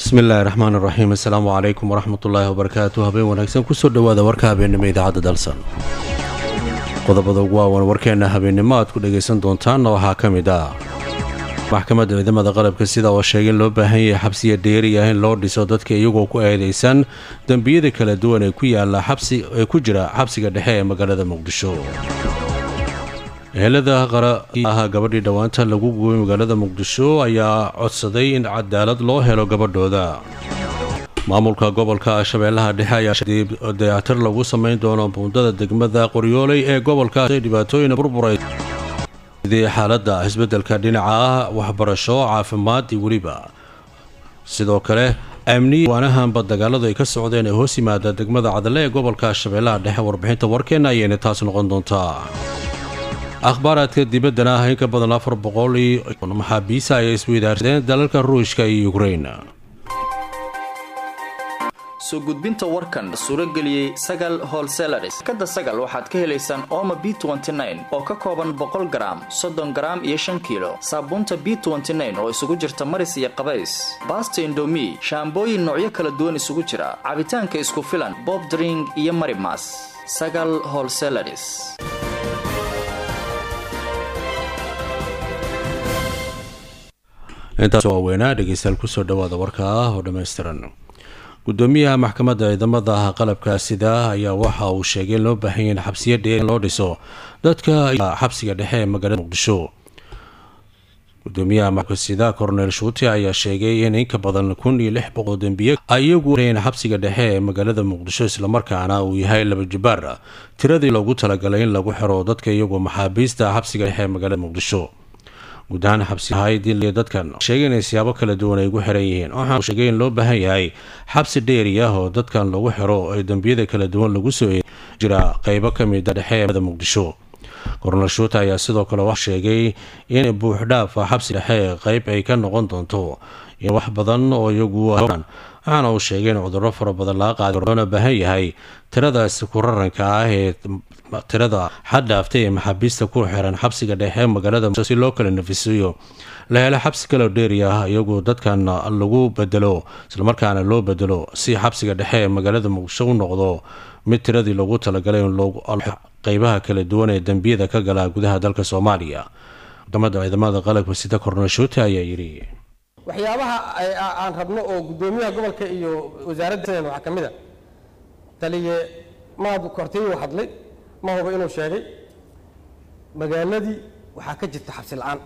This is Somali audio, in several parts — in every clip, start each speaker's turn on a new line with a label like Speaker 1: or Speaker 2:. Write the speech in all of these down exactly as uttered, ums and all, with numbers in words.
Speaker 1: bismillahi raxmaan iraxiim assalaamu calaykum waraxmatullaahi wabarakaatu habeen wanaagsan kusoo dhowaada warka habeennimo idaacadda dalsan qodobada ugu waawan warkeenna habeennimo aad ku dhagaysan doontaanna waxaa ka mid ah maxkamadda ciidamada qalabka sida oo sheegay in loo baahan yahay xabsiya dheeri ah in loo dhiso dadka iyagoo ku eedaysan dembiyada kala duwan ee ku yaala xabsi ee ku jira xabsiga dhexe ee magaalada muqdisho ehelada qara ah gabadhii dhowaanta lagu gubay magaalada muqdisho ayaa codsaday in cadaalad loo helo gabadhooda maamulka gobolka shabeellaha dhexe ayaa dayactir lagu samayn doono buundada degmada qoryooley ee gobolkaas ay dhibaatooyin burburay sidii xaaladda isbeddelka dhinaca ah waxbarasho caafimaad iyo weliba sidoo kale amniya waanahanba dagaaladu ay ka socdeen ee hoos yimaada degmada cadale ee gobolka shabeellaha dhexe warbixinta warkeenna ayayna taas noqon doontaa akhbaaraadka dibaddana ah in ka badan afar boqol iyo maxaabiisa ayay isweydaarsadeen dalalka ruushka iyo ukrain
Speaker 2: soo gudbinta warkan suurageliyey sagal holselaris kada sagal waxaad ka helaysaan ooma b oo ka kooban boqol garaam soddon garaam iyo shan kiilo saabuunta b oo isugu jirta maris iyo qabays baasta indomi shaambooyin noocyo kala duwan isugu jira cabitaanka isku filan bob dring iyo marimas sagal holselaris
Speaker 1: intaas waa weynaa dhegeystayaal kusoo dhawaada warka ah oo dhammaystiran gudoomiyaha maxkamadda ciidamada qalabka sida ayaa waxa uu sheegay in loo baahan yahay in xabsiya dheer loo dhiso dadka xabsiga dhexe ee magaalada muqdisho gudoomiyaha maxkamadda sida cornel shuute ayaa sheegay in in ka badan kun iyo lix boqol dembiye ayagu in xabsiga dhexe ee magaalada muqdisho islamarkaana uu yahay laba jibaar tiradii loogu talagalay in lagu xiro dadka iyagoo maxaabiista xabsiga dhexe ee magaalada muqdisho guud ahaan xabsi haydil dadkan sheegay inay siyaabo kala duwan ay ugu xiran yihiin waxaan sheegay in loo baahan yahay xabsi dheeri ah oo dadkan lagu xiro ee dembiyada kala duwan lagu soo jira qaybo ka mid a dhexe ee muqdisho kornel shuute ayaa sidoo kale wax sheegay in buuxdhaaf xabsi dhexe qayb ay ka noqon doonto in wax badan oo iyagu waxaana uu sheegay in cudurro fara badan laga qaadi loona baahan yahay tiradaas ku raranka ah ee tirada xaddhaaftay ee maxaabiista ku xiran xabsiga dhexe magaalada si loo kala nafisiyo la helo xabsi kaloo dheeri ah iyagoo dadkan lagu bedelo islamarkaana loo bedelo si xabsiga dhexe ee magaalada muqdisho u noqdo mid tiradii loogu talagalay in qeybaha kala duwan ee dembiyada ka gala gudaha dalka soomaaliya maxkamadda ciidamada qalabka sida cornel shuute ayaa yidhi
Speaker 3: waxyaabaha aan rabno oo gudoomiyaha gobolka iyo wasaaradda waxaa ka mid a taliye maad kortiyu hadlay ma hubo inuu sheegay magaaladii waxaa ka jirta xabsi la-aan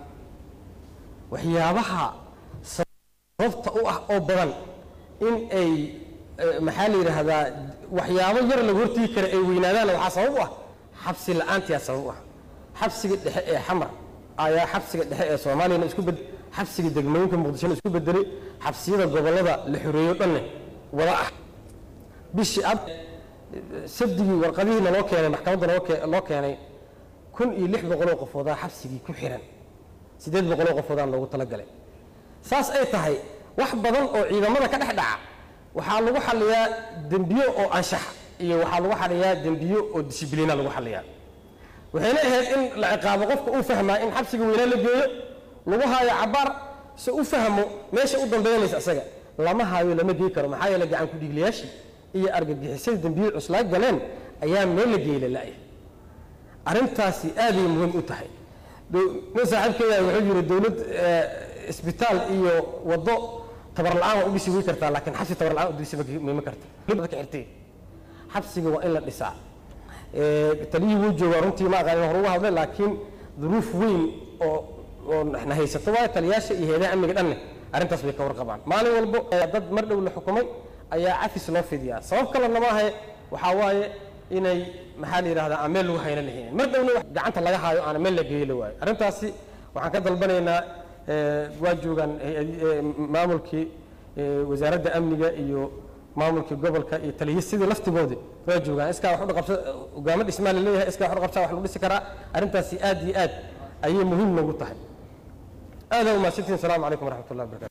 Speaker 3: waxyaabaha sababta u ah oo badan in ay maxaa la yidhaahdaa waxyaabo yar lagu hortigi kara ay weynaadaan waxaa sabab u ah xabsi la-aantiyaa sabab u ah xabsiga dhexe ee xamar ayaa xabsiga dhexe ee soomaaliyana isku bed xabsiga degmooyinka muqdishona isku bedelay xabsiyada gobolada la xoreeyo dhanne wada ah bishii ab sabdigii warqadihiina loo keenay maxkamadda loo keenay kun iyo lix boqoloo qofoodaa xabsigii ku xiran siddeed boqoloo qofoodaan loogu talagalay saas ay tahay wax badan oo ciidamada ka dhex dhaca waxaa lagu xaliyaa dembiyo oo anshax iyo waxaa lagu xaliyaa dembiyo oo dishibliina lagu xaliyaa waxayna ahayd in la ciqaabo qofka uu fahmaa in xabsiga weynaa la geeyo lagu haayo cabaar se u fahmo meesha u dambeynaysa isaga lama haayo lama gey karo maxaa yeele gacan ku-dhiiglayaashii iyo argagixisada dembiyada cuslaa galeen ayaa meel la geeyla la-ya arrintaasi aaday muhiim u tahay nin saaxiibkeeda wuxuu yidhi dowlad isbitaal iyo waddo tabar la-aan waa u dhisi wey kartaa laakiin xabsi tabar la-aan u dhisi mima karta ka xirtay xabsiga waa in la dhisaa taliyihii wuu joogaa runtii ma aqaan hor uga hadlay laakiin duruuf weyn oo oo na haysato waayo taliyaasha iyo heedaha amniga dhanne arrintaas bay ka warqabaan maalin walbo dad mar dhow la xukumay ayaa cafis loo fidiyaa sabab kalena maahae waxaa waaye inay maxaa la yidhahdaa aan meel lagu hayna lahaynin mar dhowna gacanta laga haayo aana meel la geeyo la waayo arrintaasi waxaan ka dalbanaynaa waa joogaan maamulkii wasaaradda amniga iyo maamulkii gobolka iyo taliyasidii laftigoodii waa joogaan iskaa wax u dhaqabsa hogaamo dhismaa la leeyahay iskaa wax u dhaqabsaa wax lagu dhisi karaa arrintaasi aad iyo aad ayay muhiim noogu tahay aadaa umahadsantiin asalaamu calaykum waraxmatullahi wabarakatu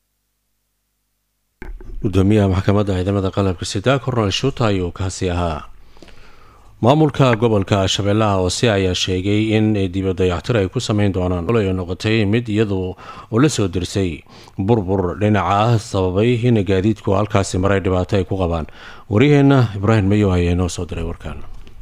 Speaker 1: gudoomiyaha maxkamadda ciidamada qalabka sida cornel shuute ayuu kaasi ahaa maamulka gobolka Shabeellaha Hoose ayaa sheegay in dibadayactir ay ku sameyn doonaan oo ay noqotay mid iyadoo oo la soo dirsay burbur dhinaca ah sababay in gaadiidku halkaasi maray dhibaato ay ku qabaan. Wariyeena Ibrahim Mayo ayaa noo soo diray warkaan.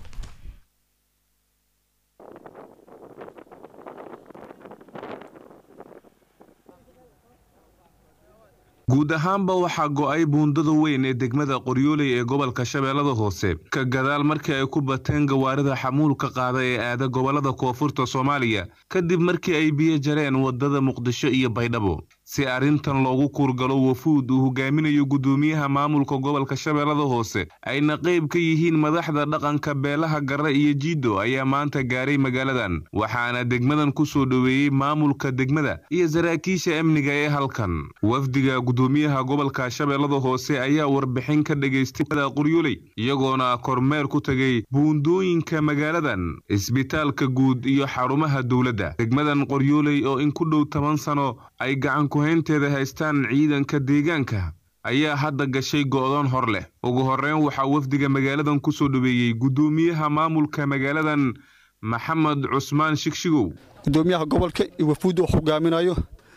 Speaker 4: guud ahaanba waxaa go'ay buundada weyn ee degmada Qoryooley ee gobolka Shabeellada Hoose ka gadaal markii ay ku bateen gawaarida xamuulka qaada ee aada gobolada koonfurta Soomaaliya kadib markii ay biyo jareen wadada Muqdisho iyo Baydhabo si arintan loogu kurgalo wafuud uu hogaaminayo gudoomiyaha maamulka gobolka Shabeellada Hoose ayna qayb ka yihiin madaxda dhaqanka beelaha Garre iyo Jiido ayaa maanta gaaray magaaladan waxaana degmadan ku soo dhaweeyay maamulka degmada iyo saraakiisha amniga ee halkan wafdiga gudoomiyaha gobolka Shabeellada Hoose ayaa warbixin ka dhageystay Qoryooley iyagoona kormeer ku tagay buundooyinka magaaladan isbitaalka guud iyo xarumaha dawladda degmadan Qoryooley oo in ku dhow toban sano ay gacan ku haynteeda haystaan ciidanka deegaanka ayaa hadda gashay go'doon hor leh ugu horeyn waxa wafdiga magaaladan ku soo dhaweeyay gudoomiyaha maamulka magaaladan Maxamed Cusmaan Shigshigow
Speaker 5: gudoomiyaha gobolka iyo wafuud uu hogaaminayo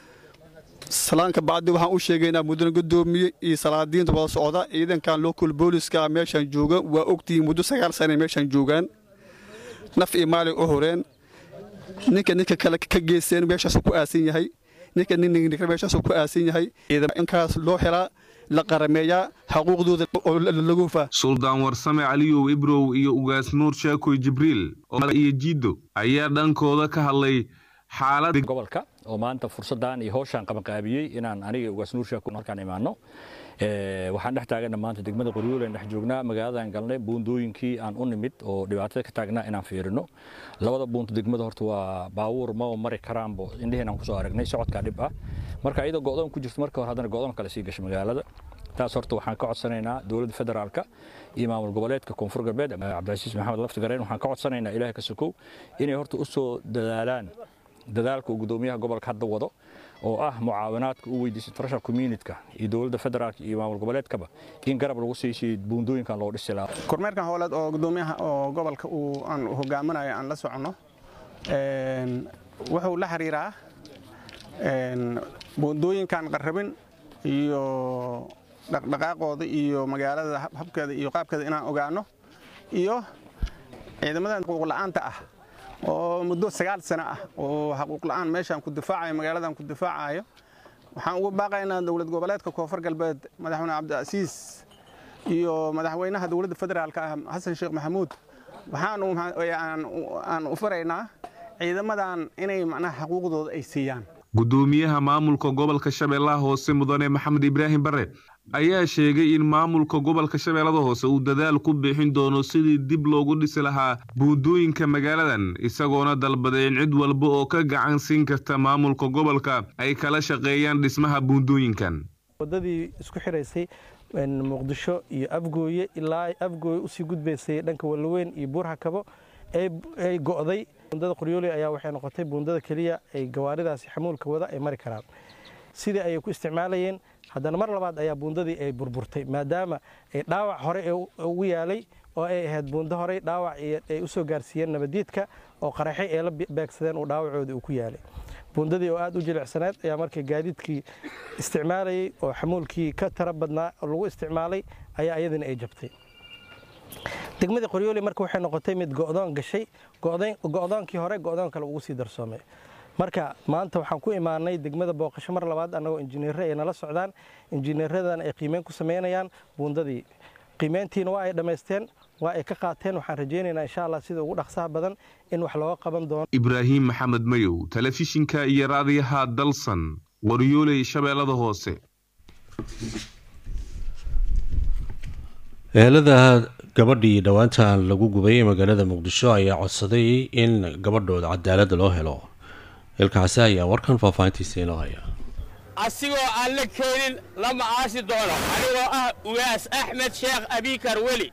Speaker 5: salaanka baad waxaan u sheegaynaa muddo gudoomiye iyo salaadiinta wada socda ciidankan local police-ka meeshan jooga waa ogtii muddo sagaal sano meeshan joogan naf iyo maal u horeen ninka ninka kale ka geeseen meeshaas ku aasin yahay ninka ninka meeshaas ku aasin yahay ciidankaas loo helaa la qarameeyaa xuquuqdooda lagu fa
Speaker 4: Suldaan Warsame Caliyow Ibrow iyo Ugaas Nuur Shaakoy Jibriil oo iyo Jiido ayaa dhankooda ka hadlay xaalada
Speaker 6: gobolka oo maanta fursadan iyo hawshan qabanqaabiyay inaan aniga Ugaas Nuur Shaakoy halkaan imaano ee waxaan dhex taaganaa maanta degmada Qoryooley dhex joognaa magaaladan galnay buundooyinkii aan u nimid oo dhibaato ka taagnaa inaan fiirino labada buunta degmada horta waa baawur ma oo mari karaanbo indhaheenan ku soo aragnay socodka dhib ah marka ayada go'doon ku jirto marka hore hadana go'doon kale sii gashay magaalada taas horta waxaan ka codsanaynaa dawladda federaalka iyo maamul goboleedka koonfur galbeed Cabdicasiis Maxamed Lafti Gareen waxaan ka codsanaynaa Ilaahay ka sokow inay horta u soo dadaalaan dadaalka gudoomiyaha gobolka hadda wado oo ah mucaawinaadka uu weydiisay international community-ka iyo dawladda federaalka iyo maamul goboleedkaba in garab lagu siiyay buundooyinkan loo dhisay laa
Speaker 7: kormeerkan howlad oo gudoomiyaha oo gobolka uu aan hogaaminayo aan la socono een wuxuu la xiriiraa een buundooyinkan qarrabin iyo dhaqdhaqaaqooda iyo magaalada habkeeda iyo qaabkeeda inaan ogaano iyo ciidamada xuquuq la'aanta ah oo muddo sagaal sano ah oo xuquuq la'aan meeshan ku difaacayo magaaladan ku difaacayo waxaan ugu baaqaynaa dawlad goboleedka koonfur galbeed madaxweyne Cabdicasiis iyo madaxweynaha dawladda federaalka ah Xasan Sheekh Maxamuud waxaan aan u faraynaa ciidamadan inay macnaha xuquuqdooda ay siiyaan
Speaker 4: gudoomiyaha maamulka gobolka Shabeellaha Hoose mudane Maxamed Ibrahim Barre ayaa sheegay in maamulka gobolka Shabeellada Hoose uu dadaal ku bixin doono sidii dib loogu dhisi lahaa buundooyinka magaaladan isagoona dalbaday in cid walba oo ka gacan siin karta maamulka gobolka ay kala shaqeeyaan dhismaha buundooyinkan
Speaker 3: wadadii isku xiraysay Muqdisho iyo Afgooye ilaa Afgooye u sii gudbaysay dhanka Walweyn iyo Buurhakabo ay go'day buundada Qoryooley ayaa waxay noqotay buundada kaliya ay gawaaridaasi xamuulka wada ay mari karaan sidii ay ku isticmaalayeen haddana mar labaad ayaa buundadii ay burburtay maadaama ay dhaawac hore ugu yaalay oo ay ahayd buundo hore dhaawac ay u soo gaarsiiyeen nabadiidka oo qaraxay ee la beegsadeen oo dhaawacoodii uu ku yaalay buundadii oo aad u jilicsaneed ayaa markii gaadiidkii isticmaalayay oo xamuulkii ka tara badnaa lagu isticmaalay ayaa iyadana ay jabtay degmada Qoryooley marka waxay noqotay mid go'doon gashay go'doon go'doonkii hore go'doon kale ugu sii darsoomay marka maanta waxaan ku imaanay degmada booqasho mar labaad anagoo injineer ay nala socdaan injineeradan ay qiimeyn ku sameeyaan buundadii qiimeyntiina waa ay dhameysteen waa ay ka qaateen waxaan rajaynaynaa insha Allah sida ugu dhaqsaha badan in wax looga qaban doono
Speaker 4: Ibrahim Maxamed Mayow telefishinka iyo raadiyaha Dalsan Qoryooley Shabeellada Hoose
Speaker 1: ehelada gabadhii dhawaantan lagu gubay magaalada Muqdisho ayaa codsaday in gabadhooda cadaalad loo helo ilkaasi ayaa warkan faafaantiisa inoo haya
Speaker 8: asigoo aan la keenin lama aasi doono anigoo ah Ugaas Axmed Sheekh Abikar Weli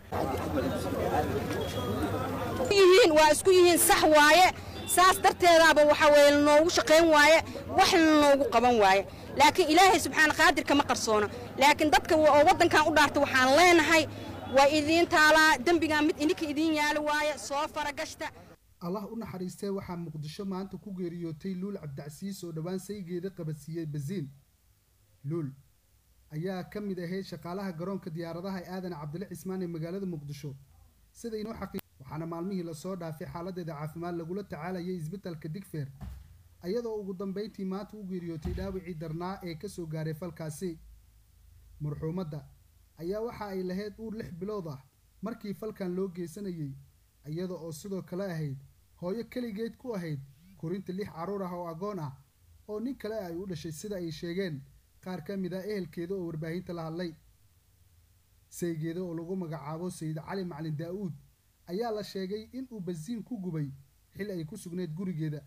Speaker 9: yihiin waa isku yihiin sax waaye saas darteedaaba waxa weeye noogu shaqeyn waaye wax noogu qaban waaye laakiin Ilaahay subxaana qaadir kama qarsoona laakiin dadka oo wadankan u dhaartay waxaan leenahay waa idiin taalaa dembigaa mid idinka idiin yaali waaye soo faragashta
Speaker 10: allah u naxariistay waxaa muqdisho maanta ku geeriyootay luul cabdicasiis oo dhowaan saygeeda qabadsiiyey basiin luul ayaa ka mid ahayd shaqaalaha garoonka diyaaradaha ee aadan cabdile cismaan ee magaalada muqdisho sida inoo xaqiiq waxaana maalmihii lasoo dhaafay xaaladeeda caafimaad lagula tacaalayay isbitaalka digfeer ayadoo ugu dambeyntii maanta u geeriyootay dhaawicii darnaa ee kasoo gaaray falkaasi marxuumadda ayaa waxa ay lahayd uur lix bilood ah markii falkan loo geysanayay iyada oo sidoo kale ahayd hooyo keligeed ku ahayd korinta lix carruur ah oo agoon ah oo nin kale ay u dhashay sida ay sheegeen qaar ka mid ah ehelkeeda oo warbaahinta la hadlay saygeeda oo lagu magacaabo sayid cali macalin daa-uud ayaa la sheegay in uu basiin ku gubay xil ay ku sugneyd gurigeeda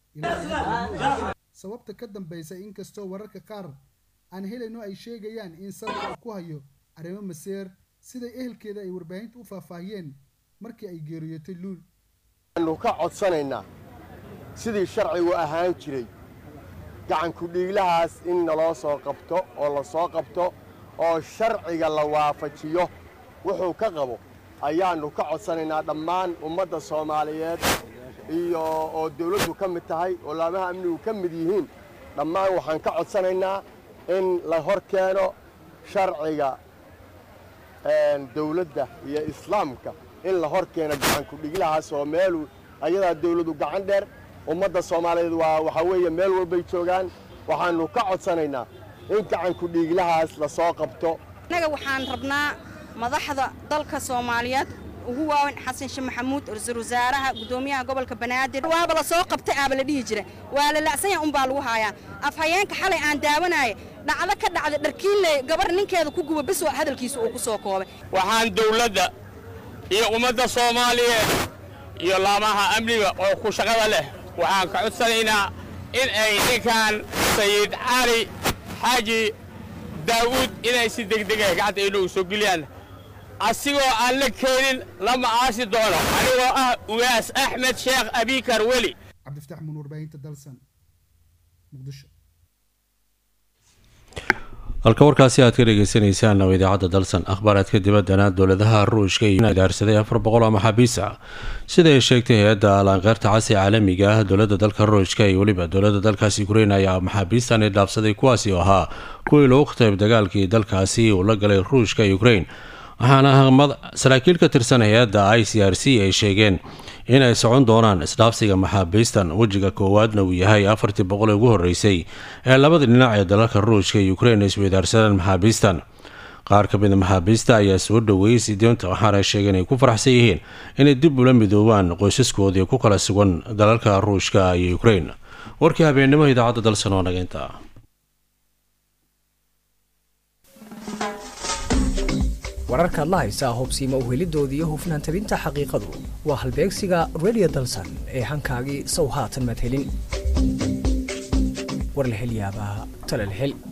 Speaker 10: sababta ka dambaysa inkastoo wararka qaar aan helayno ay sheegayaan in sababka ku hayo arrimo maseer siday ehelkeeda ay warbaahinta u faahfaahiyeen markii ay geeriyootay luul
Speaker 11: waxaanu ka codsanaynaa sidii sharcigu ahaan jiray gacanku dhiiglahaas in naloo soo qabto oo la soo qabto oo sharciga la waafajiyo wuxuu ka qabo ayaannu ka codsanaynaa dhammaan ummadda soomaaliyeed iyo oo dawladdu ka mid tahay oo laamaha amnigu ka mid yihiin dhammaan waxaan ka codsanaynaa in la hor keeno sharciga dawladda iyo islaamka in la hor keeno gacanku dhiglahaas oo meelu ayadaa dawladdu gacan dheer ummadda soomaaliyeed waa waxa weeye meel walbay joogaan waxaannu ka codsanaynaa in gacanku dhiiglahaas la soo qabto
Speaker 9: annaga waxaan rabnaa madaxda dalka soomaaliyeed ugu waaweyn xasan sheekh maxamuud ra-iisul wasaaraha gudoomiyaha gobolka banaadir waaba la soo qabtay aaba la dhihi jira waa la lacsan yahay un baa lagu haayaa afhayeenka xalay aan daawanaaye dhacdo ka dhacda dharkiinley gabar ninkeeda ku guba bis hadalkiisa uu ku soo koobay
Speaker 8: waxaan dawladda iyo ummadda soomaaliyeed iyo laamaha amniga oo ku shaqada leh waxaan ka codsanaynaa in ay ninkan sayid cali xaaji daawuud inay si degdeg ah gacanta inuu soo geliyaan asigoo aan la keenin lama aasi doono anigoo ah ugaas axmed sheekh abikar weli
Speaker 10: cabdifataax muun warbaahinta dalsan muqdisho
Speaker 1: halka warkaasi aad ka dhegeysaneysaan oo idaacadda dalsan akhbaaraadka dibaddana dowladaha ruushka iyo gaarsaday afar boqol oo maxaabiis ah sida ay sheegtay hay-adda laanqeyrta casi caalamiga ah dowladda dalka ruushka iyo weliba dowladda dalkaasi ukrain ayaa maxaabiistan ay dhaafsaday kuwaasi oo ahaa kuwii loogu qayb dagaalkii dalkaasi uu la galay ruushka iyo ukrain waxaana saraakiil ka tirsan hay-adda i c r c ay sheegeen inay socon doonaan isdhaafsiga maxaabiistan wejiga koowaadna uu yahay afartii boqol ee ugu horreysay ee labada dhinac ee dalalka ruushka iyo ukrain ay isweydaarsadaan maxaabiistan qaar ka mida maxaabiista ayaa soo dhoweeyey sideonta waxaana sheegeen ay ku faraxsan yihiin inay dib ula midoobaan qoysaskoodii ku kala sugan dalalka ruushka iyo ukrain warkii habeennimo idaacadda dalsan oo nageynta
Speaker 12: wararka la haysa hubsiima u helidoodii iyo hufnaan tabinta xaqiiqadu waa halbeegsiga radio dalsan ee hankaagii sow haatan madhelin war la hel yaabaa tala la hel